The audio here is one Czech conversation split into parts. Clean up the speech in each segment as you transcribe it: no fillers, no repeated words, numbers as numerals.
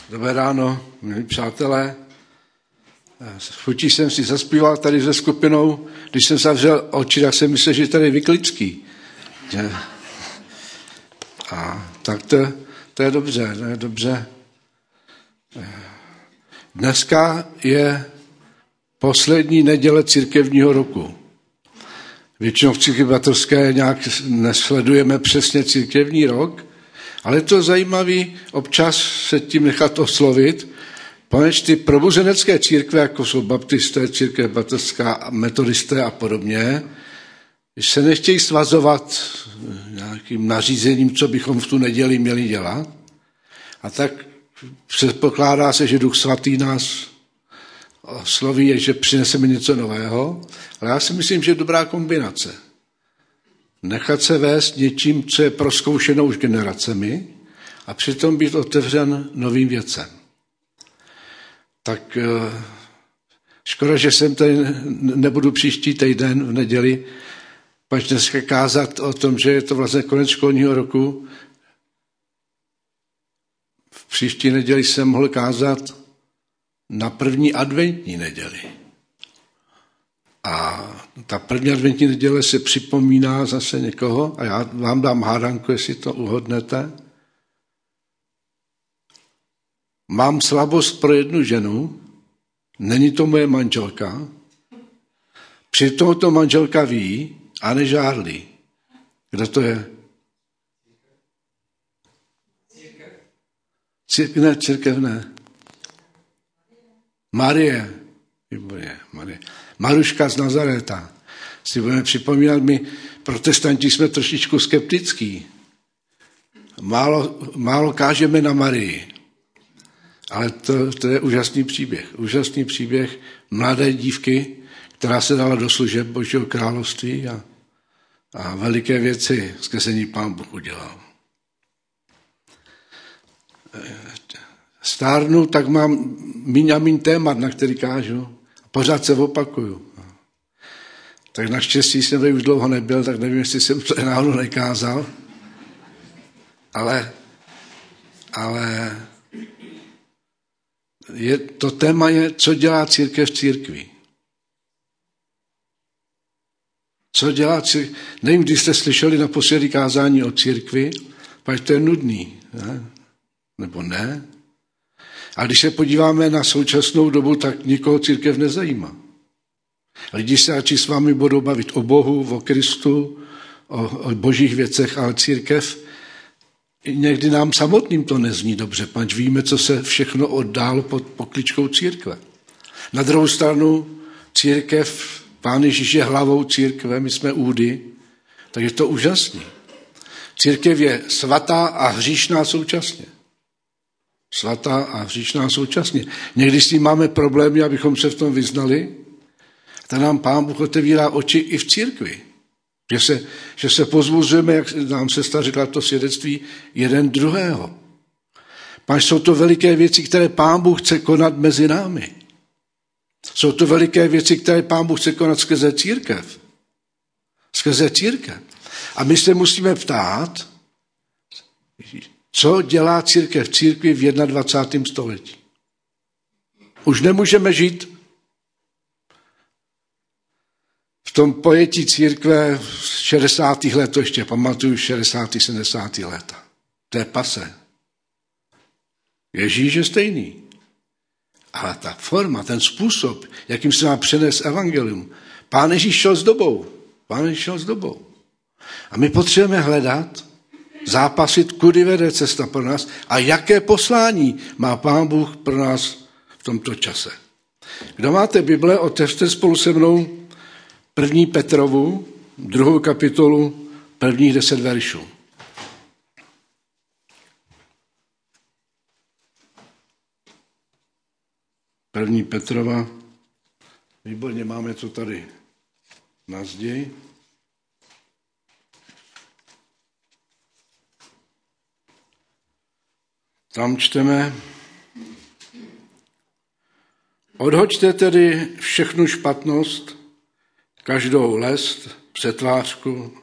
Dobré ráno, milí přátelé. Chutí jsem si zaspíval tady se skupinou, když jsem zavřel oči, tak jsem myslel, že tady je Vyklický. A tak to je dobře, to je dobře. Dneska je poslední neděle církevního roku. Většinou v církvi bratrské nějak nesledujeme přesně církevní rok, ale je to zajímavý občas se tím nechat oslovit, poněvadž ty probuzenecké církve, jako jsou baptisté, církev baptistská, metodisté a podobně, se nechtějí svazovat nějakým nařízením, co bychom v tu neděli měli dělat. A tak předpokládá se, že Duch Svatý nás osloví, že přineseme něco nového, ale já si myslím, že je dobrá kombinace. Nechat se vést něčím, co je prozkoušeno už generacemi a přitom být otevřen novým věcem. Tak škoda, že jsem tady nebudu příští týden v neděli, pač dneska kázat o tom, že je to vlastně konec školního roku. V příští neděli jsem mohl kázat na první adventní neděli. A ta první adventní neděle se připomíná zase někoho a já vám dám hádanku, jestli to uhodnete. Mám slabost pro jednu ženu, není to moje manželka, přitom to manželka ví a nežárlí. Kdo to je? Církev ne. Marie. Výborně, Marie. Maruška z Nazaréta. Si budeme připomínat, my protestanti jsme trošičku skeptický. Málo kážeme na Marii. Ale to je úžasný příběh. Úžasný příběh mladé dívky, která se dala do služeb Božího království a veliké věci skrze ní Pán Bůh udělal. Stárnu, tak mám míň a míň témat, na který kážu. Pořád se opakuju. Tak naštěstí jsem tady už dlouho nebyl, tak nevím, jestli jsem to náhodou nekázal. Ale to téma je, co dělá církev v církvi. Co dělá církev? Nevím, když jste slyšeli naposledy kázání o církvi, pak to je nudný, ne? Nebo ne? A když se podíváme na současnou dobu, tak nikoho církev nezajímá. Lidi se radši s vámi budou bavit o Bohu, o Kristu, o božích věcech, ale církev, někdy nám samotným to nezní dobře, pač víme, co se všechno oddálo pod pokličkou církve. Na druhou stranu církev, Pán Ježíš je hlavou církve, my jsme údy, tak je to úžasný. Církev je svatá a hříšná současně. Svatá a hříšná současně. Někdy s tím máme problémy, abychom se v tom vyznali, tak nám Pán Bůh otevírá oči i v církvi. Že se pozbuzujeme, jak nám sestra řekla to svědectví, jeden druhého. Páč, jsou to veliké věci, které Pán Bůh chce konat mezi námi. Jsou to veliké věci, které Pán Bůh chce konat skrze církev. Skrze církev. A my se musíme ptát, co dělá církev v církvi v 21. století. Už nemůžeme žít v tom pojetí církve z 60. let, to ještě pamatuju, 60. 70. léta. To je pase. Ježíš je stejný. Ale ta forma, ten způsob, jakým se má přenést evangelium, Pán Ježíš šel s dobou. Pán Ježíš šel s dobou. A my potřebujeme hledat, zápasit, kudy vede cesta pro nás a jaké poslání má Pán Bůh pro nás v tomto čase. Kdo máte Bible, otevřte spolu se mnou 1. Petrovu, 2. kapitolu, prvních 10 veršů. První Petrova, výborně, máme to tady na zdi. Tam čteme: Odhoďte tedy všechnu špatnost, každou lest, přetvářku,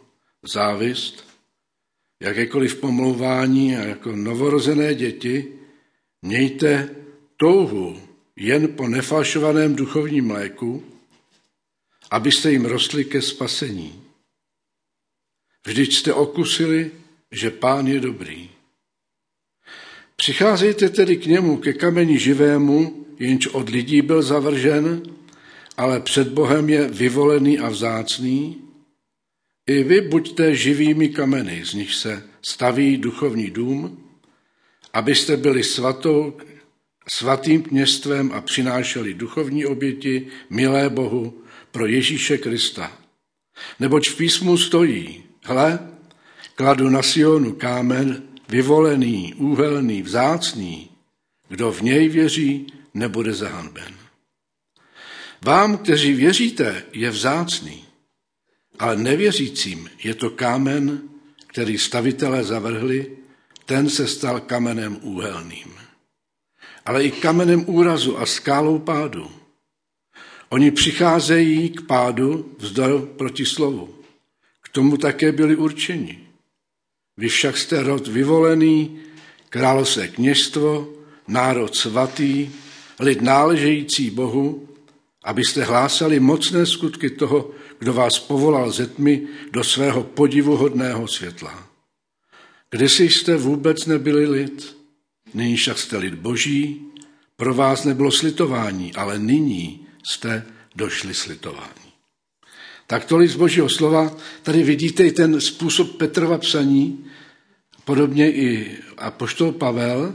závist, jakékoliv pomlouvání a jako novorozené děti Mějte touhu jen po nefalšovaném duchovním mléku, abyste jim rostli ke spasení. Vždyť jste okusili, že Pán je dobrý. Přicházejte tedy k němu, ke kameni živému, jenž od lidí byl zavržen, ale před Bohem je vyvolený a vzácný. I vy buďte živými kameny, z nich se staví duchovní dům, abyste byli svatým kněžstvem a přinášeli duchovní oběti, milé Bohu, pro Ježíše Krista. Neboť v písmu stojí, hle, kladu na Sionu kámen, vyvolený, úhelný, vzácný, kdo v něj věří, nebude zahanben. Vám, kteří věříte, je vzácný, ale nevěřícím je to kámen, který stavitelé zavrhli, ten se stal kamenem úhelným. Ale i kamenem úrazu a skálou pádu. Oni přicházejí k pádu vzdor proti slovu. K tomu také byli určeni. Vy však jste rod vyvolený, královské kněžstvo, národ svatý, lid náležející Bohu, abyste hlásali mocné skutky toho, kdo vás povolal ze tmy do svého podivuhodného světla. Kdysi jste vůbec nebyli lid, nyní však jste lid Boží, pro vás nebylo slitování, ale nyní jste došli slitování. Tak tolik z Božího slova. Tady vidíte i ten způsob Petrova psaní, podobně i apoštol Pavel.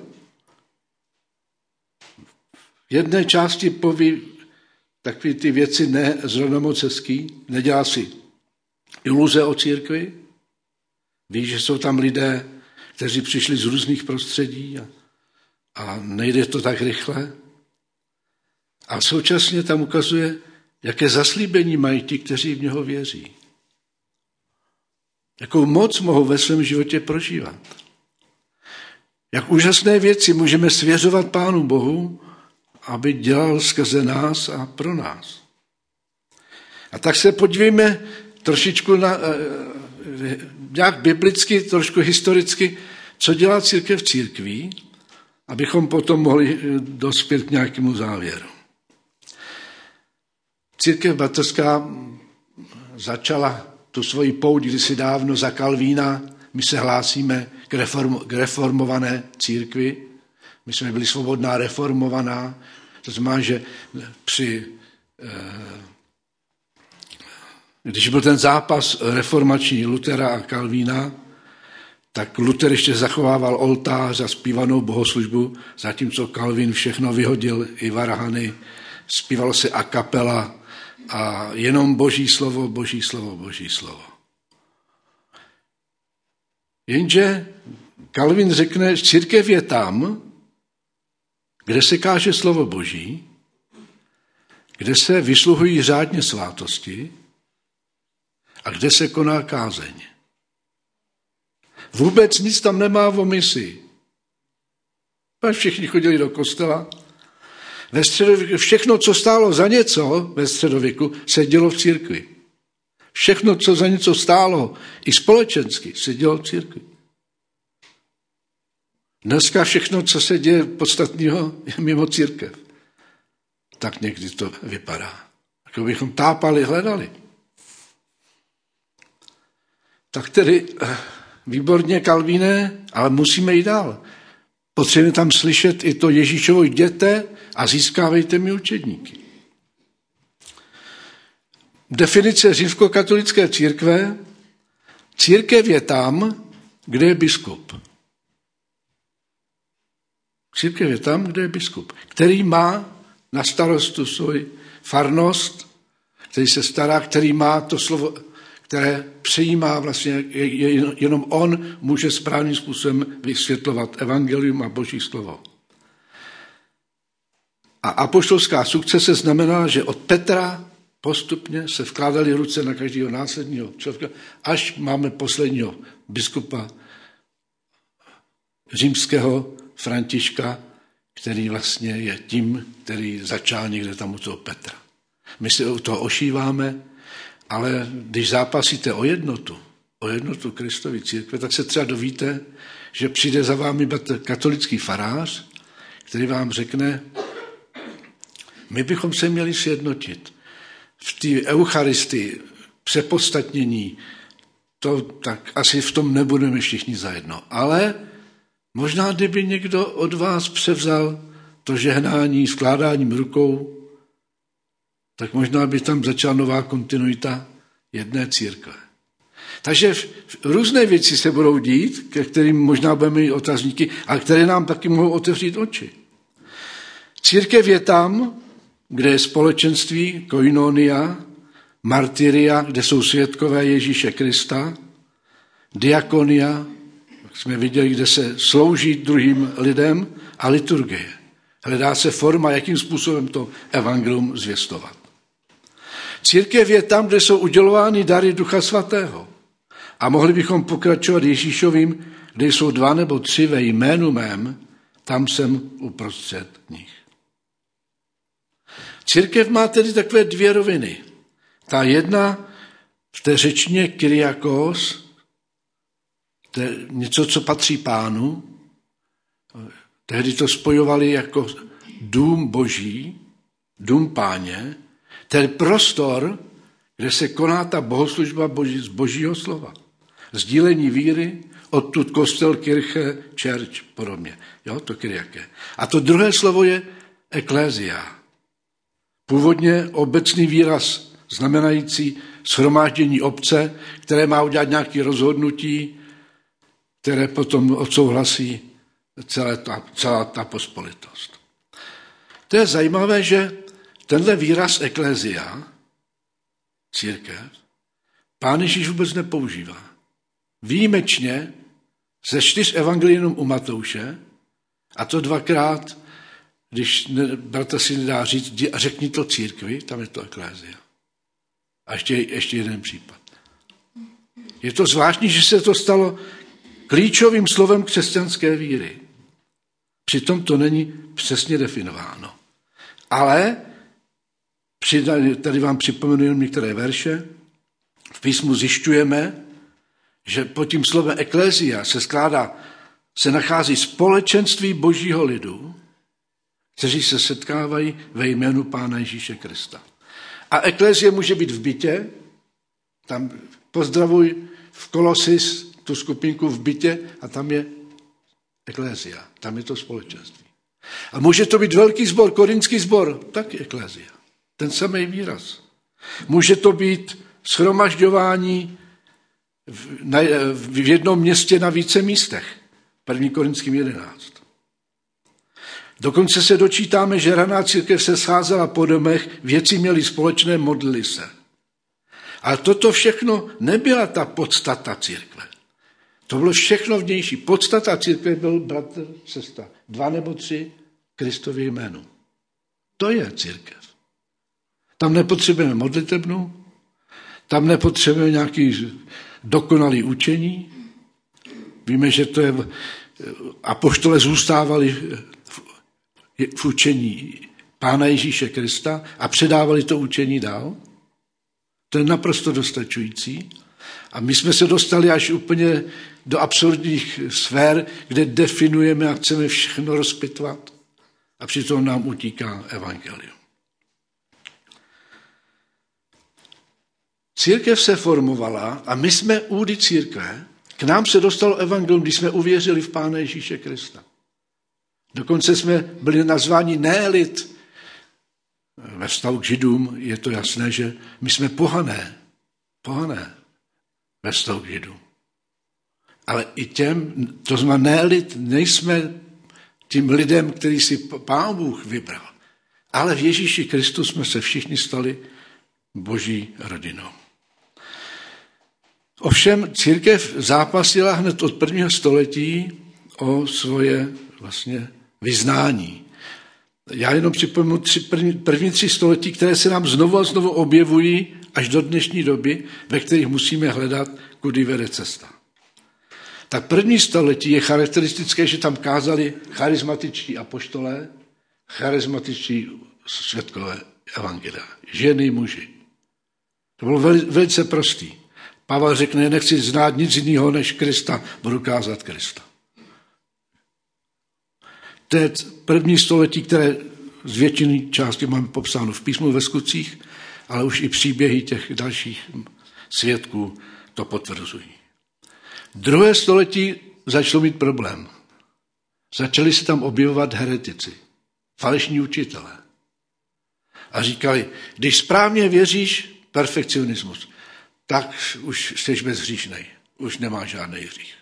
V jedné části poví takové ty věci ne zrovna moc hezký, nedělá si iluze o církvi. Ví, že jsou tam lidé, kteří přišli z různých prostředí a nejde to tak rychle. A současně tam ukazuje, jaké zaslíbení mají ti, kteří v něho věří. Jakou moc mohou ve svém životě prožívat. Jak úžasné věci můžeme svěřovat Pánu Bohu, aby dělal skrze nás a pro nás. A tak se podívejme trošičku nějak biblicky, trošku historicky, co dělá církev církví, abychom potom mohli dospět k nějakému závěru. Církev bratrská začala tu svoji pouť kdysi dávno za Kalvína. My se hlásíme k reformované církvi. My jsme byli svobodná reformovaná. To znamená, že když byl ten zápas reformační Luthera a Kalvína, tak Luther ještě zachovával oltář a zpívanou bohoslužbu, zatímco Kalvín všechno vyhodil, i varhany, zpívalo se a kapela a jenom Boží slovo, Boží slovo, Boží slovo. Jenže Kalvín řekne, že církev je tam, kde se káže slovo Boží, kde se vysluhují řádně svátosti a kde se koná kázeň. Vůbec nic tam nemá o misi. Všichni chodili do kostela. Ve středověku, všechno, co stálo za něco ve středověku, se dělo v církvi. Všechno, co za něco stálo, i společensky, se dělo v církvi. Dneska všechno, co se děje podstatného, je mimo církev. Tak někdy to vypadá. Jako bychom tápali, hledali. Tak tedy výborně, Kalvíne, ale musíme jít dál. Potřebujeme tam slyšet i to Ježíšovo jděte a získávejte mi učedníky. Definice římskokatolické církve. Církev je tam, kde je biskup. Církev je tam, kde je biskup, který má na starostu svou farnost, který se stará, který má to slovo, které přijímá vlastně, jenom on může správným způsobem vysvětlovat evangelium a Boží slovo. A apoštolská sukcese znamená, že od Petra postupně se vkládaly ruce na každého následního člověka, až máme posledního biskupa římského Františka, který vlastně je tím, který začal někde tam u toho Petra. My se u toho ošíváme, ale když zápasíte o jednotu Kristovy církve, tak se třeba dovíte, že přijde za vámi katolický farář, který vám řekne, my bychom se měli sjednotit. V té eucharistii, přepodstatnění, to tak asi v tom nebudeme všichni zajedno. Ale možná, kdyby někdo od vás převzal to žehnání skládáním rukou, tak možná by tam začala nová kontinuita jedné církve. Takže různé věci se budou dít, ke kterým možná budeme mít otazníky, ale které nám taky mohou otevřít oči. Církev je tam, kde je společenství, koinonia, martyria, kde jsou svědkové Ježíše Krista, diakonia, jak jsme viděli, kde se slouží druhým lidem, a liturgie. Hledá se forma, jakým způsobem to evangelium zvěstovat. Církev je tam, kde jsou udělovány dary Ducha Svatého. A mohli bychom pokračovat Ježíšovým, kde jsou 2 nebo 3 ve jménu mém, tam jsem uprostřed nich. Církev má tedy takové 2 roviny. Ta jedna v té řečtině kyriakos, to je něco, co patří Pánu. Tehdy to spojovali jako dům Boží, dům Páně, ten prostor, kde se koná ta bohoslužba z Božího slova. Sdílení víry, odtud kostel, kirche, church, podobně. Jo, to kyriaké. A to druhé slovo je eklézia. Původně obecný výraz znamenající shromáždění obce, které má udělat nějaké rozhodnutí, které potom odsouhlasí celá ta pospolitost. To je zajímavé, že tenhle výraz eklézia, církev, Pán Ježíš vůbec nepoužívá. Výjimečně ze 4 evangelií jenom u Matouše, a to 2krát, když bratr si nedá říct, řekni to církvi, tam je to eklézia. A ještě jeden případ. Je to zvláštní, že se to stalo klíčovým slovem křesťanské víry. Přitom to není přesně definováno. Ale tady vám připomenu jen některé verše. V písmu zjišťujeme, že pod tím slovem eklézia se nachází společenství Božího lidu, kteří se setkávají ve jménu Pána Ježíše Krista. A eklézie může být v bytě, tam pozdravuj v Kolosis tu skupinku v bytě a tam je eklézia, tam je to společenství. A může to být velký sbor, korinský sbor, tak eklézia. Ten samý výraz. Může to být shromažďování v jednom městě na více místech. 1. Korinským 11. Dokonce se dočítáme, že raná církev se scházela po domech, věci měly společné, modlili se. Ale toto všechno nebyla ta podstata církve. To bylo všechno vnější. Podstata církve byl bratr, sestra. 2 nebo 3 Kristově jménu. To je církev. Tam nepotřebujeme modlitebnu, tam nepotřebujeme nějaký dokonalý učení. Víme, že to je apoštole zůstávali v učení Pána Ježíše Krista a předávali to učení dál. To je naprosto dostačující. A my jsme se dostali až úplně do absurdních sfér, kde definujeme a chceme všechno rozpitvat. A přitom nám utíká evangelium. Církev se formovala a my jsme údy církve. K nám se dostalo evangelium, když jsme uvěřili v Pána Ježíše Krista. Dokonce jsme byli nazváni ne lid. Ve vztahu k Židům je to jasné, že my jsme pohané ve vztahu k Židům. Ale i to znamená ne lid, nejsme tím lidem, který si Pán Bůh vybral. Ale v Ježíši Kristu jsme se všichni stali Boží rodinou. Ovšem církev zápasila hned od 1. století o svoje vlastně vyznání. Já jenom připomenu první 3 století, které se nám znovu a znovu objevují až do dnešní doby, ve kterých musíme hledat, kudy vede cesta. Tak 1. století je charakteristické, že tam kázali charismatičtí apoštolé, charismatičtí svědkové evangelia, ženy, muži. To bylo velice prostý. Pavel řekne, nechci znát nic jiného než Krista, budu kázat Krista. To je první století, které z většiny části máme popsáno v písmu ve Skutcích, ale už i příběhy těch dalších svědků to potvrzují. Druhé století začalo mít problém. Začali se tam objevovat heretici, falešní učitelé. A říkali, když správně věříš, perfekcionismus, tak už jsi bezhříšnej, už nemáš žádný hřích.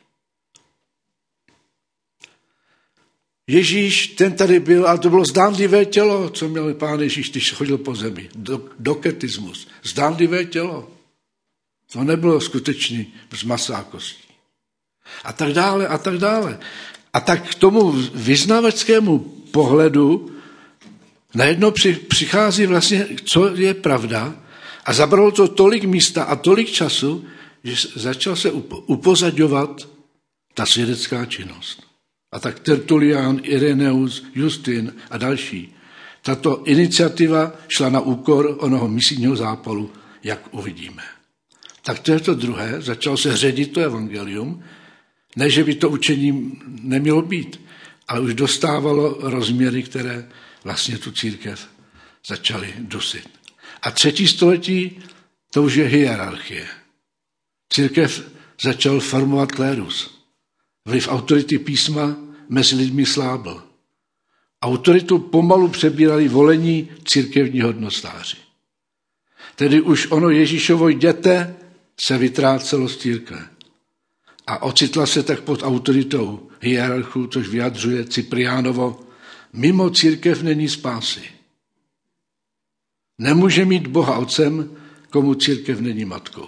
Ježíš, ten tady byl, ale to bylo zdánlivé tělo, co měl Pán Ježíš, když chodil po zemi. Doketismus, zdánlivé tělo. To nebylo skutečný z masa a kostí. A tak dále, a tak dále. A tak k tomu vyznaveckému pohledu najednou přichází vlastně, co je pravda, a zabralo to tolik místa a tolik času, že začal se upozaďovat ta svědecká činnost. A tak Tertulian, Ireneus, Justin a další. Tato iniciativa šla na úkor onoho misijního zápalu, jak uvidíme. Tak to je to druhé, začalo se ředit to evangelium, ne, že by to učení nemělo být, ale už dostávalo rozměry, které vlastně tu církev začaly dusit. A třetí století, to už je hierarchie. Církev začal formovat klérus. Vliv autority písma mezi lidmi slábl. Autoritu pomalu přebírali volení církevní hodnostáři. Tedy už ono Ježíšovo jděte se vytrácelo z církve. A ocitla se tak pod autoritou hierarchů, což vyjadřuje Cipriánovo, mimo církev není spásy. Nemůže mít Boha otcem, komu církev není matkou.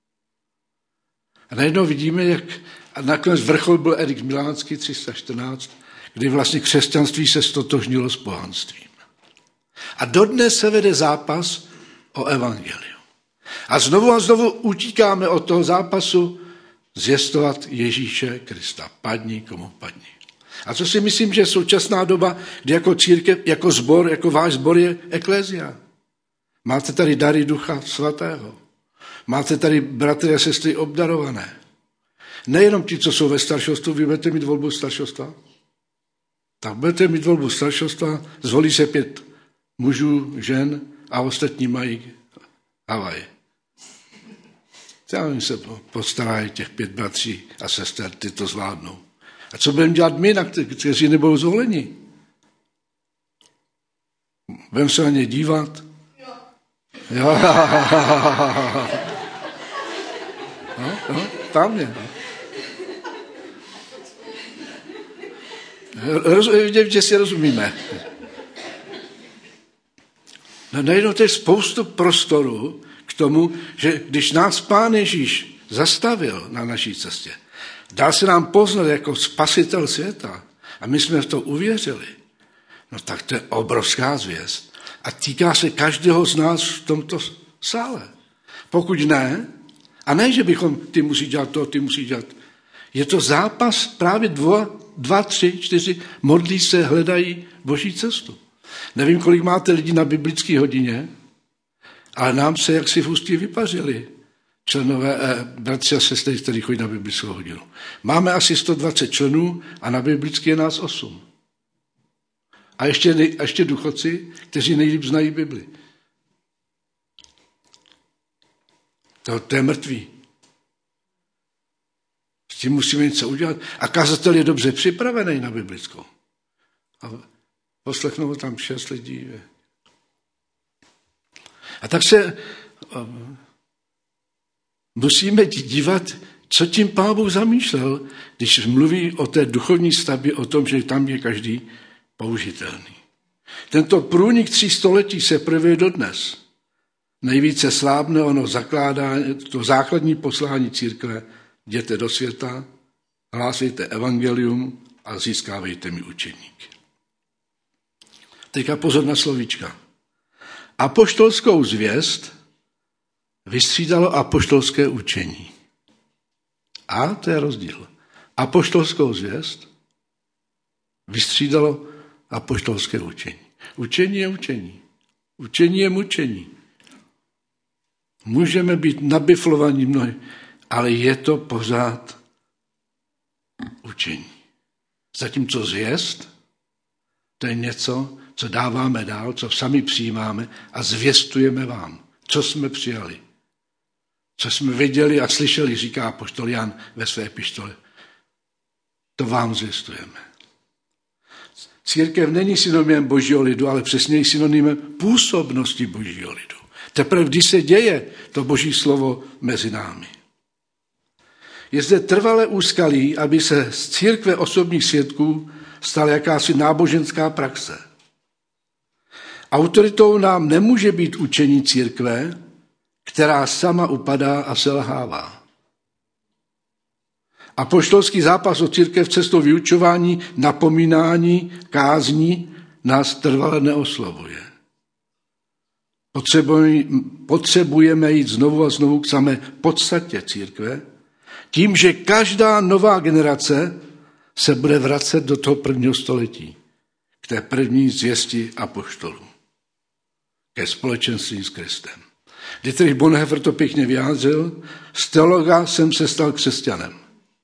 A najednou vidíme, jak a nakonec vrchol byl Erik Milánský 314, kdy vlastně křesťanství se stotožnilo s pohanstvím. A dodnes se vede zápas o evangelium. A znovu utíkáme od toho zápasu zvěstovat Ježíše Krista. Padni, komu padni. A co si myslím, že je současná doba, kdy jako církev, jako sbor, jako váš sbor je eklezia. Máte tady dary Ducha Svatého. Máte tady bratry a sestry obdarované. Nejenom ti, co jsou ve staršostvu, vy budete mít volbu staršostva. Tak budete mít volbu staršostva, zvolí se 5 mužů, žen a ostatní mají Havaj. Oni se postarají těch 5 bratří a sester, ty to zvládnou. A co budeme dělat my, kteří nebudou zvoleni? Budeme se na ně dívat? Jo. No, tam je. Vidím, že si rozumíme. No, najednou to je spoustu prostoru k tomu, že když nás Pán Ježíš zastavil na naší cestě, dal se nám poznat jako spasitel světa a my jsme v to uvěřili, no tak to je obrovská zvěst. A týká se každého z nás v tomto sále. Pokud ne, a ne, že bychom ty musí dělat to, ty musí dělat. Je to zápas právě 2, 3, 4, modlí se, hledají Boží cestu. Nevím, kolik máte lidí na biblické hodině, ale nám se jaksi v ústí vypařili členové, bratři a sestry, kteří chodí na biblickou hodinu. Máme asi 120 členů a na biblické je nás 8. A ještě důchodci, kteří nejlíp znají Bibli. To je mrtvý. S tím musíme něco udělat. A kazatel je dobře připravený na biblickou. A poslechnou tam 6 lidí. A tak se musíme dívat, co tím Pán Bůh zamýšlel, když mluví o té duchovní stavbě, o tom, že tam je každý použitelný. Tento průnik 3 století se projevuje dodnes. Nejvíce slábne ono zakládání, to základní poslání církve, jděte do světa, hlásejte evangelium a získávejte mi učeníky. Teďka pozor na slovíčka. Apoštolskou zvěst vystřídalo apoštolské učení. A to je rozdíl. Apoštolskou zvěst vystřídalo apoštolské učení. Učení je učení. Učení je mučení. Můžeme být nabiflovaní mnohy, ale je to pořád učení. Zatímco zvěst To je něco, co dáváme dál, co sami přijímáme a zvěstujeme vám, co jsme přijali. Co jsme viděli a slyšeli, říká apoštol Jan ve své epištole. To vám zvěstujeme. Církev není synonymem božího lidu, ale přesněji synonymem působnosti božího lidu. Teprve když se děje to boží slovo mezi námi. Je zde trvalé úskalí, aby se z církve osobních svědků stala jakási náboženská praxe. Autoritou nám nemůže být učení církve, která sama upadá a selhává. Apoštolský zápas o církev cestou vyučování, napomínání, kázní nás trvale neoslovuje. Potřebujeme jít znovu a znovu k samé podstatě církve, tím, že každá nová generace se bude vracet do toho prvního století, k té první zvěsti apoštolů, ke společenství s Kristem. Dietrich Bonhoeffer to pěkně vyjádřil, z teologa jsem se stal křesťanem.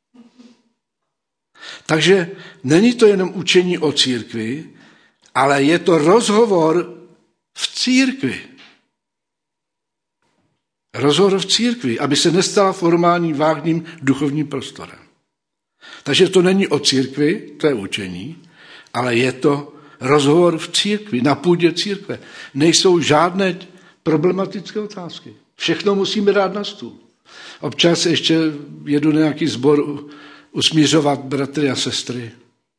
Takže není to jenom učení o církvi, ale je to rozhovor v církvi. Rozhovor v církvi, aby se nestala formálním, vágním duchovním prostorem. Takže to není o církvi, to je učení, ale je to rozhovor v církvi, na půdě církve. Nejsou žádné problematické otázky. Všechno musíme dát na stůl. Občas ještě jedu na nějaký sbor usmířovat bratry a sestry.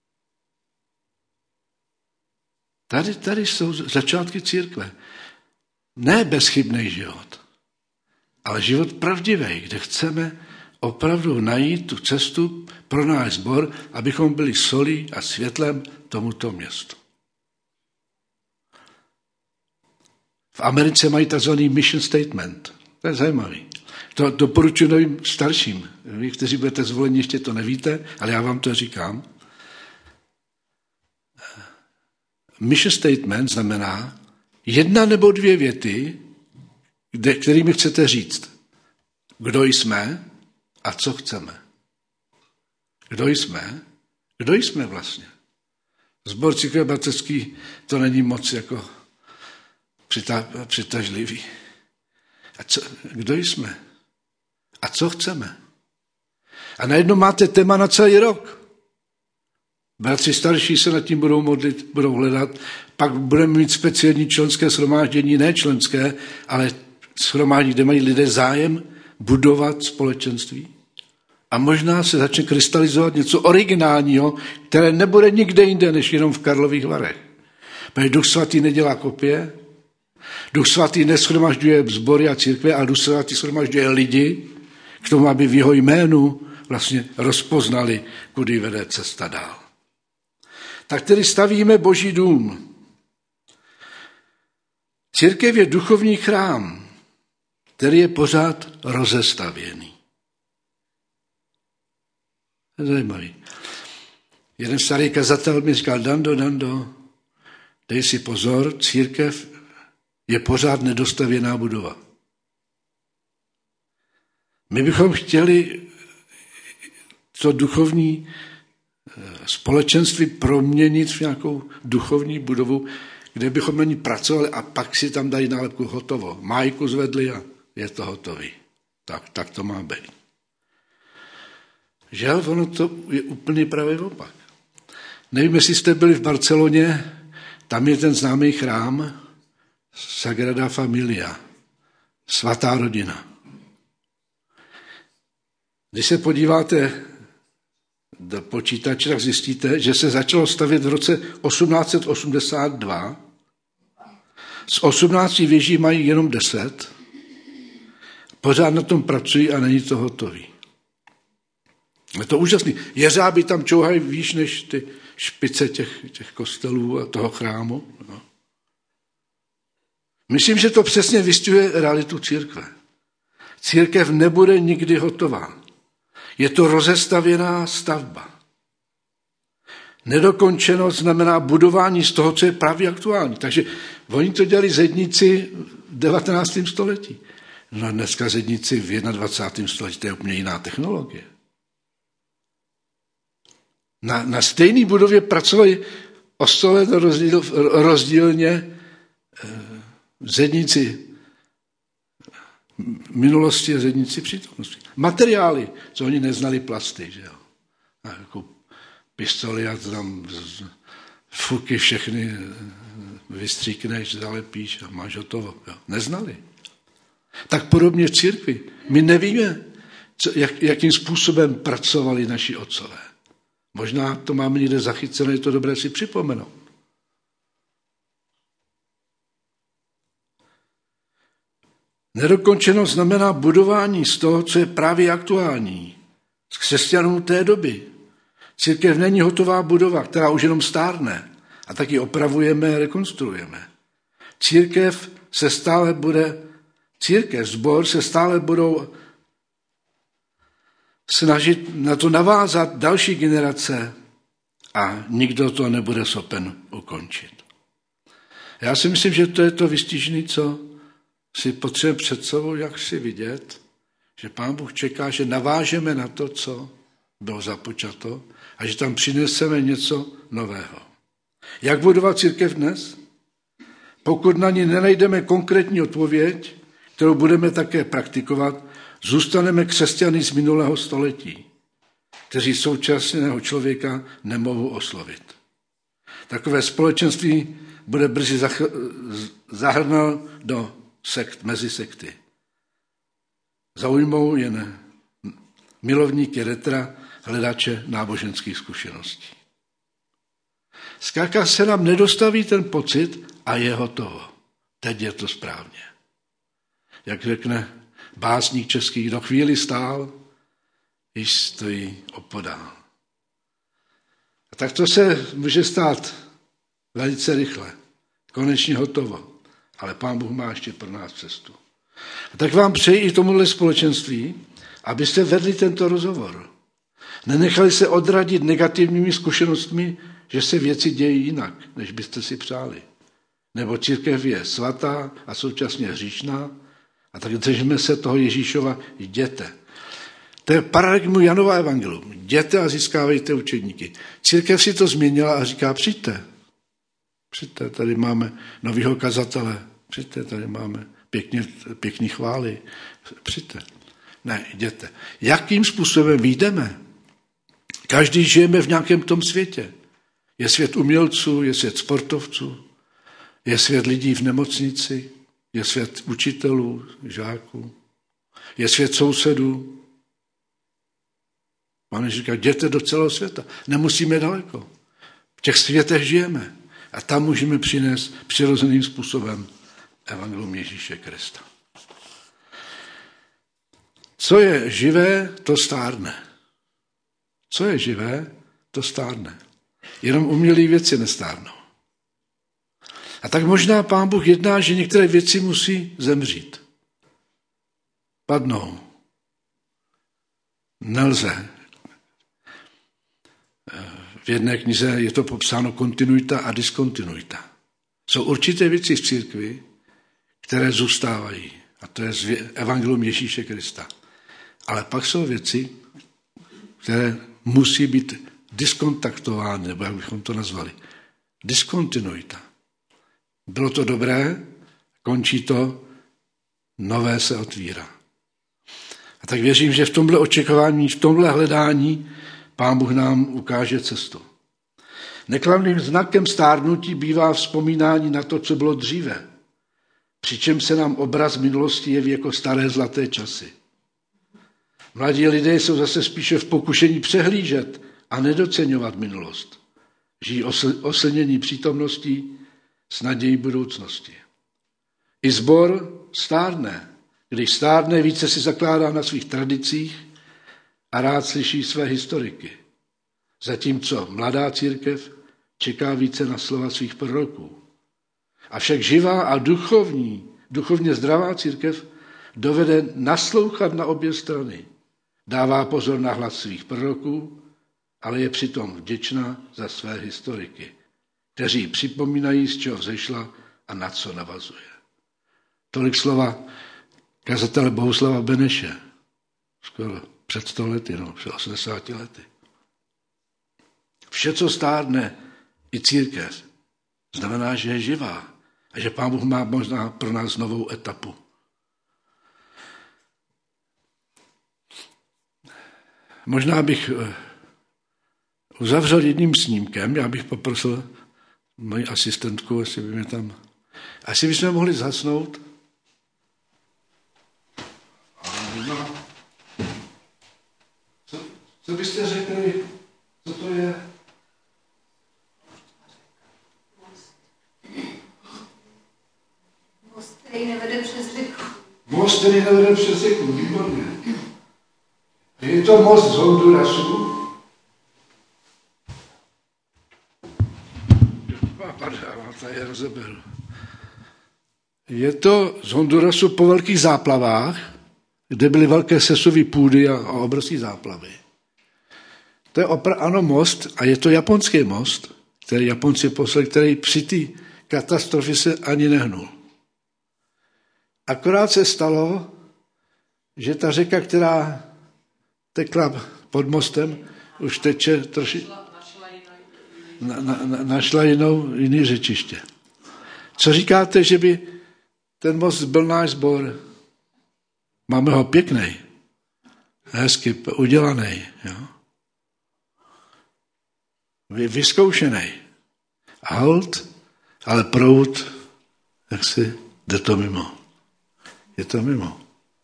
Tady jsou začátky církve. Ne bezchybný život, ale život pravdivý, kde chceme opravdu najít tu cestu pro náš sbor, abychom byli solí a světlem tomuto městu. V Americe mají takzvaný mission statement. To je zajímavý. To doporučuji novým starším. Vy, kteří budete zvoleni, ještě to nevíte, ale já vám to říkám. Mission statement znamená 1 nebo 2 věty, kterými chcete říct, kdo jsme a co chceme. Kdo jsme vlastně. Sbor Církve bratrský to není moc jako přitažlivý. Kdo jsme? A co chceme? A najednou máte téma na celý rok. Bratři starší se nad tím budou modlit, budou hledat, pak budeme mít speciální členské shromáždění, ne členské, ale shromáždění, kde mají lidé zájem budovat společenství. A možná se začne krystalizovat něco originálního, které nebude nikde jinde, než jenom v Karlových Varech. Protože Duch Svatý nedělá kopie, Duch Svatý neshromažďuje sbory a církve, ale Duch Svatý shromažďuje lidi k tomu, aby v jeho jménu vlastně rozpoznali, kudy vede cesta dál. Tak tedy stavíme Boží dům. Církev je duchovní chrám, který je pořád rozestavěný. To je zajímavý. Jeden starý kazatel mi říkal, Dando, dej si pozor, církev je pořád nedostavěná budova. My bychom chtěli to duchovní společenství proměnit v nějakou duchovní budovu, kde bychom na ní pracovali a pak si tam dají nálepku hotovo. Májku zvedli a je to hotový. Tak to má být. Žel, ono to je úplně pravý opak. Nevím, jestli jste byli v Barceloně, tam je ten známý chrám Sagrada Familia, svatá rodina. Když se podíváte do počítače, tak zjistíte, že se začalo stavět v roce 1882. Z 18 věží mají jenom 10. Pořád na tom pracují a není to hotový. Je to úžasný. Jeřáby tam čouhají výš než ty špice těch kostelů a toho chrámu. No. Myslím, že to přesně vystihuje realitu církve. Církev nebude nikdy hotová. Je to rozestavěná stavba. Nedokončenost znamená budování z toho, co je právě aktuální. Takže oni to dělali zedníci v 19. století. No dneska zedníci v 21. století, to je úplně jiná technologie. Na stejné budově pracovali stole to rozdílně zedníci minulosti a zedníci přítomnosti. Materiály, co oni neznali plasty, že jo. A jako pistoli a tam fuky všechny vystříkneš, zalepíš a máš hotovo. Jo. Neznali. Tak podobně v církvi. My nevíme, jakým způsobem pracovali naši otcové. Možná to máme někde zachycené, je to dobré si připomenout. Nedokončenost znamená budování z toho, co je právě aktuální. Z křesťanů té doby. Církev není hotová budova, která už jenom stárne. A taky opravujeme a rekonstruujeme. Sbor se stále budou snažit na to navázat další generace a nikdo to nebude schopen ukončit. Já si myslím, že to je to vystižné, co si potřebujeme před sebou, jak si vidět, že Pán Bůh čeká, že navážeme na to, co bylo započato a že tam přineseme něco nového. Jak budovat církev dnes? Pokud na ní nenajdeme konkrétní odpověď, kterou budeme také praktikovat, zůstaneme křesťany z minulého století, kteří současného člověka nemohou oslovit. Takové společenství bude brzy zahrnuto do sekt, mezi sekty. Zaujmou jen milovníky retra, hledače náboženských zkušeností. Zkrátka se nám nedostaví ten pocit a je hotovo. Teď je to správně. Jak řekne básník český, do chvíli stál, již stojí opodál. A tak to se může stát velice rychle. Konečně hotovo. Ale Pán Bůh má ještě pro nás cestu. A tak vám přeji i tomuhle společenství, abyste vedli tento rozhovor. Nenechali se odradit negativními zkušenostmi, že se věci dějí jinak, než byste si přáli. Nebo církev je svatá a současně hříšná, a tak držíme se toho Ježíšova, jděte. To je paradigmu Janova evangelium. Jděte a získávejte učedníky. Církev si to změnila a říká, přijďte. Přijďte, tady máme novýho kazatele. Přijďte, tady máme pěkný chvály. Přijďte. Ne, jděte. Jakým způsobem vyjdeme? Každý žijeme v nějakém tom světě. Je svět umělců, je svět sportovců, je svět lidí v nemocnici, je svět učitelů, žáků, je svět sousedů. Pane říká, jděte do celého světa. Nemusíme daleko. V těch světech žijeme. A tam můžeme přinést přirozeným způsobem evangelium Ježíše Krista. Co je živé, to stárne. Co je živé, to stárne. Jenom umělé věci nestárnou. A tak možná Pán Bůh jedná, že některé věci musí zemřít. Padnou. Nelze. V jedné knize je to popsáno kontinuita a diskontinuita. Jsou určité věci v církvi, které zůstávají. A to je evangelium Ježíše Krista. Ale pak jsou věci, které musí být diskontaktovány, nebo jak bychom to nazvali. Diskontinuita. Bylo to dobré, končí to, nové se otvírá. A tak věřím, že v tomhle očekávání, v tomhle hledání Pán Bůh nám ukáže cestu. Neklamným znakem stárnutí bývá vzpomínání na to, co bylo dříve, přičemž se nám obraz minulosti jeví jako staré zlaté časy. Mladí lidé jsou zase spíše v pokušení přehlížet a nedoceňovat minulost. Žijí oslnění přítomností s nadějí budoucnosti. I sbor stárne. Když stárne, více si zakládá na svých tradicích a rád slyší své historiky. Zatímco mladá církev čeká více na slova svých proroků. Avšak živá a duchovně zdravá církev dovede naslouchat na obě strany. Dává pozor na hlas svých proroků, ale je přitom vděčná za své historiky, kteří připomínají, z čeho vzešla a na co navazuje. Tolik slova kazatele Bohuslava Beneše, skoro před 100 lety, před 80 lety. Vše, co stárne, i církev. Znamená, že je živá a že Pán Bůh má možná pro nás novou etapu. Možná bych uzavřel jedním snímkem, já bych poprosil moji asistentku, jestli by mě tam... Asi bychom mohli zhasnout. Co byste řekli, co to je? Most, který nevede přes řeku. Most, který nevede přes řeku, výborně. Je to most z Hondurasu. Je to z Hondurasu po velkých záplavách, kde byly velké sesové půdy a obrovské záplavy. To je ano most a je to japonský most, který Japonci poslali, který při té katastrofě se ani nehnul. Akorát se stalo, že ta řeka, která tekla pod mostem, už teče trošičku. Našla jiný řečiště. Co říkáte, že by ten most byl náš sbor? Máme ho pěkný, hezky udělaný, jo? Vyzkoušený. Halt, ale proud, jak si jde to mimo. Je to mimo.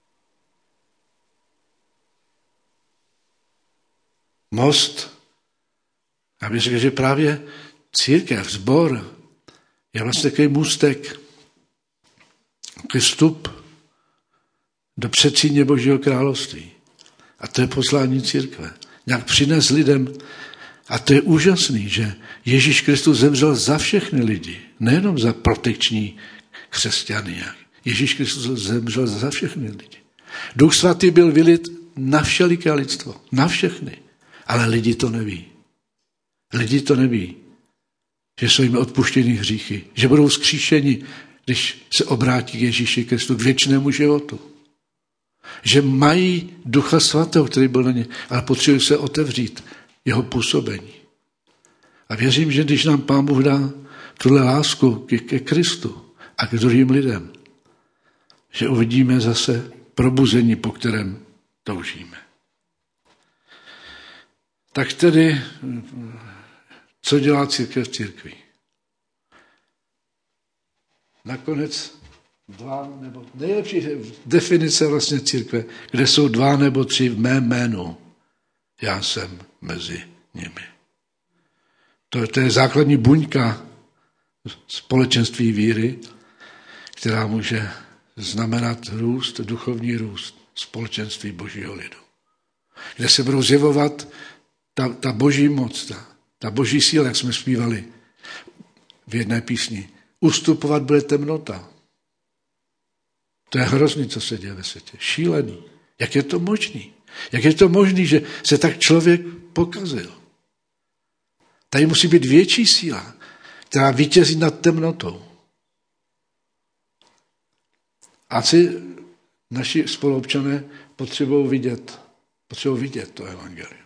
Most, já bych řekl, že právě církev, sbor, je vlastně takový můstek, takový vstup do předsíně Božího království. A to je poslání církve. Nějak přines lidem. A to je úžasný, že Ježíš Kristus zemřel za všechny lidi, nejenom za protekční křesťany. Ježíš Kristus zemřel za všechny lidi. Duch svatý byl vylit na všeliké lidstvo, na všechny. Ale lidi to neví. Lidi to neví, že jsou jim odpuštěny hříchy, že budou vzkříšeni, když se obrátí k Ježíši Kristu, k věčnému životu. Že mají Ducha svatého, který byl na ně, ale potřebují se otevřít jeho působení. A věřím, že když nám Pán Bůh dá tuhle lásku ke Kristu a k druhým lidem, že uvidíme zase probuzení, po kterém toužíme. Tak tedy, co dělá církev v církvi? Nakonec nejlepší definice vlastně církve, kde jsou 2 nebo 3 v mém jménu. Já jsem mezi nimi. To je základní buňka společenství víry, která může znamenat růst, duchovní růst společenství Božího lidu. Kde se budou zjevovat ta boží moc, ta boží síla, jak jsme zpívali v jedné písni. Ustupovat bude temnota. To je hrozný, co se děje ve světě. Šílený. Jak je to možný? Jak je to možný, že se tak člověk pokazil? Tady musí být větší síla, která vítězí nad temnotou. Asi naši spoluobčané potřebují vidět to evangelium.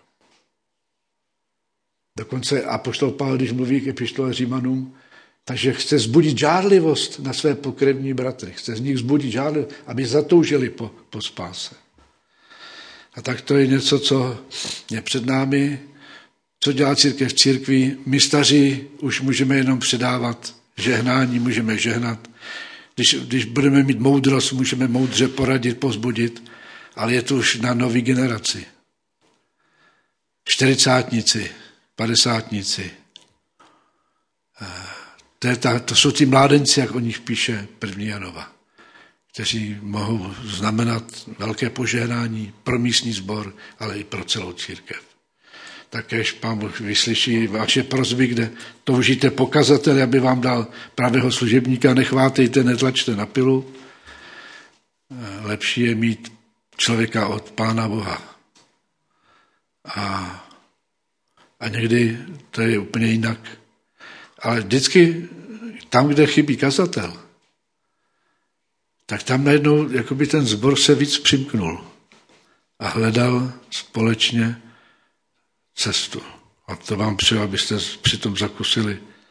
Dokonce apoštol Pavel, když mluví k epištole Římanům, takže chce zbudit žádlivost na své pokrevní bratry. Chce z nich zbudit žádlivost, aby zatoužili po spáse. A tak to je něco, co je před námi, co dělá církev v církvi. My staří už můžeme jenom předávat žehnání, můžeme žehnat. Když budeme mít moudrost, můžeme moudře poradit, povzbudit, ale je to už na nový generaci. 40-tníci, 50-tníci. To jsou ti mládenci, jak o nich píše 1. Janova, kteří mohou znamenat velké požehnání pro místní sbor, ale i pro celou církev. Takéž Pán Bůh vyslyší vaše prosby, kde toužíte po kazateli, aby vám dal pravého služebníka, nechvátejte, netlačte na pilu. Lepší je mít člověka od Pána Boha. A někdy to je úplně jinak. Ale vždycky tam, kde chybí kazatel, tak tam najednou jakoby ten sbor se víc přimknul a hledal společně cestu. A to vám přeju, abyste přitom zakusili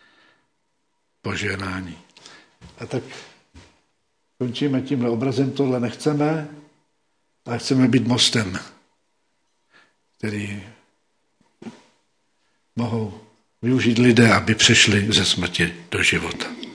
požehnání. A tak končíme tímhle obrazem, tohle nechceme, ale chceme být mostem, který mohou využít lidé, aby přešli ze smrti do života.